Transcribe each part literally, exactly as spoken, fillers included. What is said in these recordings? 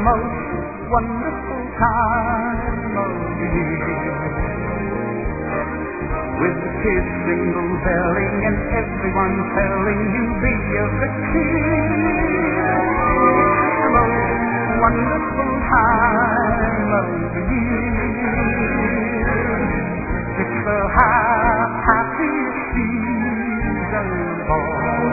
most wonderful time of the year. With the kids jingle belling and everyone telling you be of the cheer. The most wonderful time of the year. It's the ha- happiest season of all.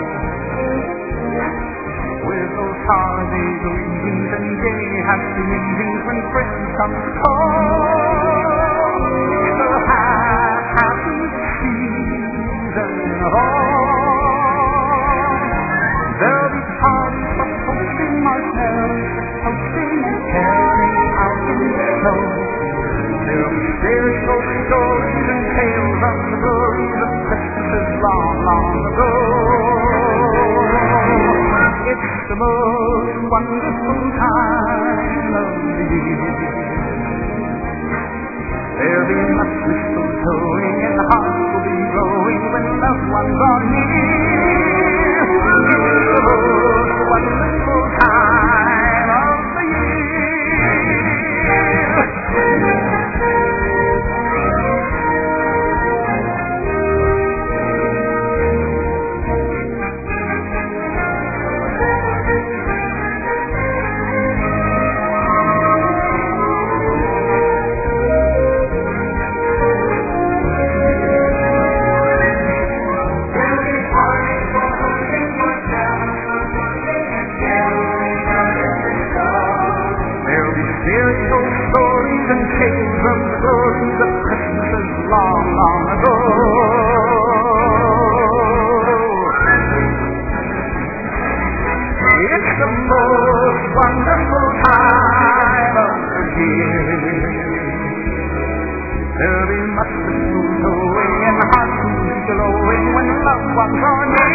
With those holiday greetings and gay happy meetings when friends come to call. It's the ha- happiest season of all. There'll be parties for toasting marshmallows, toasting and caroling out in the snow. There'll be fairy folk stories and tales of the glories of Christmases long, long ago. It's the most wonderful time of the year. There'll be much mistletoeing and hearts will be glowing when loved ones are near. It's the most wonderful time of the year. Stories and tales of the glories of Christmases long, long ago. It's the most wonderful time of the year. There'll be much mistletoeing and hearts glowing when loved ones are near.